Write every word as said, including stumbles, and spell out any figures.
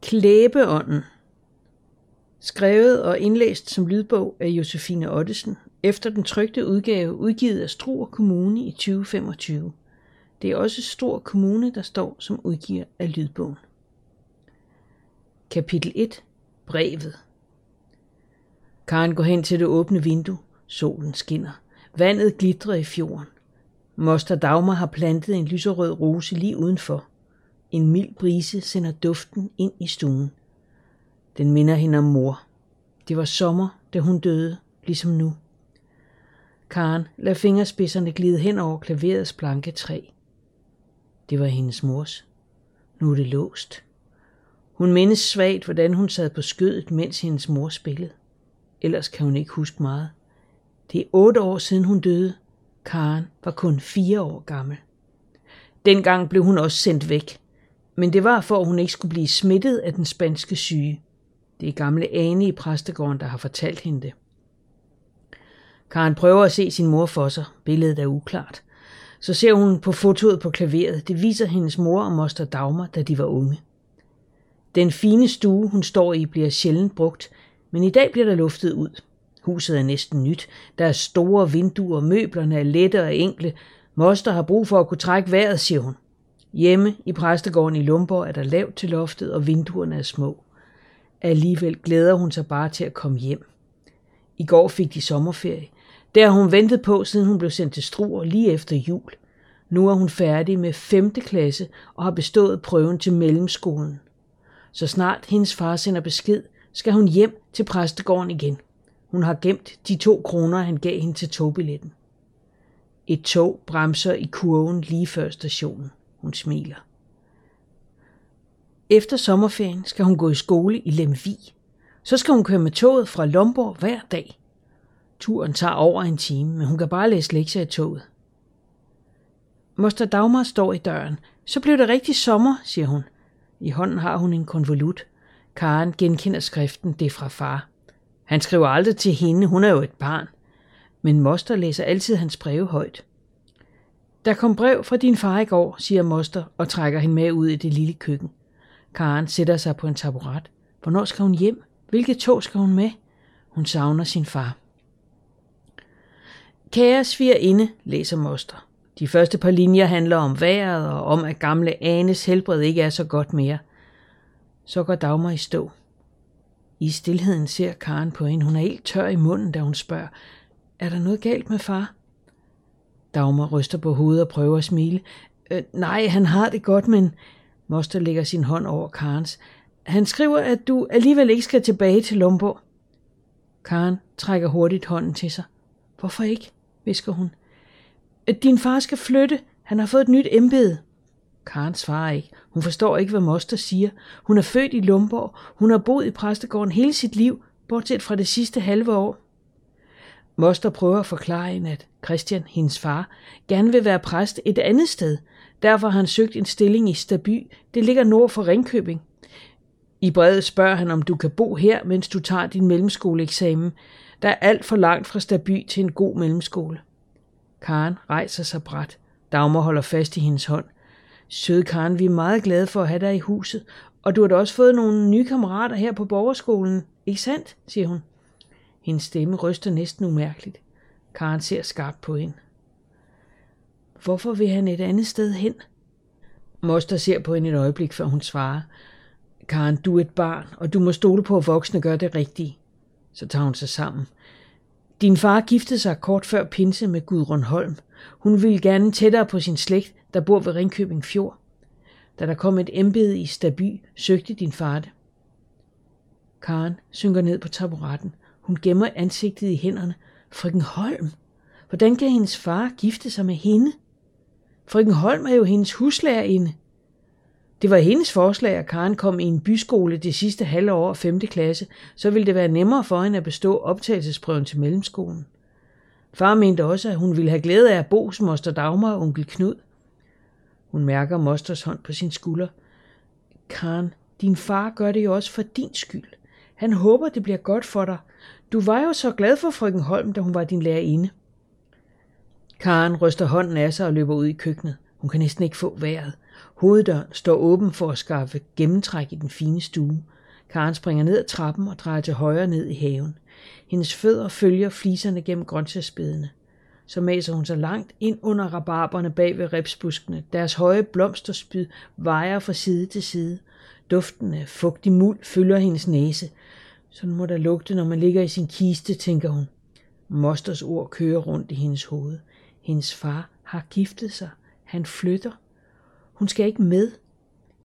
Klæbeånden. Skrevet og indlæst som lydbog af Josefine Ottesen, efter den trykte udgave udgivet af Struer Kommune i tyve femogtyve. Det er også Struer Kommune, der står som udgiver af lydbogen. Kapitel et. Brevet. Karen går hen til det åbne vindue. Solen skinner. Vandet glitrer i fjorden. Moster Dagmar har plantet en lyserød rose lige udenfor. En mild brise sender duften ind i stuen. Den minder hende om mor. Det var sommer, da hun døde, ligesom nu. Karen lader fingerspidserne glide hen over klaverets blanke træ. Det var hendes mors. Nu er det låst. Hun mindes svagt, hvordan hun sad på skødet, mens hendes mor spillede. Ellers kan hun ikke huske meget. Det er otte år siden hun døde. Karen var kun fire år gammel. Dengang blev hun også sendt væk. Men det var for, at hun ikke skulle blive smittet af den spanske syge. Det er gamle Ane i præstegården, der har fortalt hende det. Karen prøver at se sin mor for sig. Billedet er uklart. Så ser hun på fotoet på klaveret. Det viser hendes mor og moster Dagmar, da de var unge. Den fine stue, hun står i, bliver sjældent brugt, men i dag bliver der luftet ud. Huset er næsten nyt. Der er store vinduer, møblerne er lette og enkle. Moster har brug for at kunne trække vejret, siger hun. Hjemme i præstegården i Lumborg er der lavt til loftet, og vinduerne er små. Alligevel glæder hun sig bare til at komme hjem. I går fik de sommerferie. Der har hun ventet på, siden hun blev sendt til Struer lige efter jul. Nu er hun færdig med femte klasse og har bestået prøven til mellemskolen. Så snart hendes far sender besked, skal hun hjem til præstegården igen. Hun har gemt de to kroner, han gav hende til togbilletten. Et tog bremser i kurven lige før stationen. Hun smiler. Efter sommerferien skal hun gå i skole i Lemvig. Så skal hun køre med toget fra Lomborg hver dag. Turen tager over en time, men hun kan bare læse lektier i toget. Moster Dagmar står i døren. Så blev det rigtig sommer, siger hun. I hånden har hun en konvolut. Karen genkender skriften, det er fra far. Han skriver aldrig til hende, hun er jo et barn. Men moster læser altid hans breve højt. Der kom brev fra din far i går, siger moster og trækker hende med ud i det lille køkken. Karen sætter sig på en taburet. Hvornår skal hun hjem? Hvilket tog skal hun med? Hun savner sin far. Kære svigerinde, læser moster. De første par linjer handler om vejret og om, at gamle Anes helbred ikke er så godt mere. Så går Dagmar i stå. I stilheden ser Karen på hende. Hun er helt tør i munden, da hun spørger, er der noget galt med far? Dagmar ryster på hovedet og prøver at smile. Øh, nej, han har det godt, men... Moster lægger sin hånd over Karens. Han skriver, at du alligevel ikke skal tilbage til Lomborg. Karen trækker hurtigt hånden til sig. Hvorfor ikke, hvisker hun. Din far skal flytte. Han har fået et nyt embede. Karen svarer ikke. Hun forstår ikke, hvad moster siger. Hun er født i Lumborg. Hun har boet i præstegården hele sit liv, bortset fra det sidste halve år. Moster prøver at forklare hende, at Christian, hendes far, gerne vil være præst et andet sted. Derfor har han søgt en stilling i Staby. Det ligger nord for Ringkøbing. I brevet spørger han, om du kan bo her, mens du tager din mellemskoleeksamen. Der er alt for langt fra Staby til en god mellemskole. Karen rejser sig brat. Dagmar holder fast i hendes hånd. Søde Karen, vi er meget glade for at have dig i huset, og du har da også fået nogle nye kammerater her på borgerskolen. Ikke sandt, siger hun. Hendes stemme ryster næsten umærkeligt. Karen ser skarpt på hende. Hvorfor vil han et andet sted hen? Moster ser på hende et øjeblik, før hun svarer. Karen, du er et barn, og du må stole på, at voksne gør det rigtige. Så tager hun sig sammen. Din far giftede sig kort før pinse med Gudrun Holm. Hun ville gerne tættere på sin slægt, der bor ved Ringkøbing Fjord. Da der kom et embede i Staby, søgte din far det. Karen synker ned på taburetten. Hun gemmer ansigtet i hænderne. Frøken Holm? Hvordan kan hendes far gifte sig med hende? Frøken Holm er jo hendes huslærerinde. Det var hendes forslag, at Karen kom i en byskole det sidste halve år af femte klasse, så ville det være nemmere for hende at bestå optagelsesprøven til mellemskolen. Far mente også, at hun ville have glæde af at bo hos moster Dagmar og onkel Knud. Hun mærker mosters hånd på sin skulder. Karen, din far gør det jo også for din skyld. Han håber, det bliver godt for dig. Du var jo så glad for frøken Holm, da hun var din lærerinde. Karen ryster hånden af sig og løber ud i køkkenet. Hun kan næsten ikke få vejret. Hoveddøren står åben for at skaffe gennemtræk i den fine stue. Karen springer ned ad trappen og drejer til højre ned i haven. Hendes fødder følger fliserne gennem grøntsagsbedene. Så maser hun sig langt ind under rabarberne bag ved ripsbuskene. Deres høje blomsterspyd vejer fra side til side. Duften af fugtig muld fylder hendes næse. Sådan må der lugte, når man ligger i sin kiste, tænker hun. Mosters ord kører rundt i hendes hoved. Hendes far har giftet sig. Han flytter. Hun skal ikke med.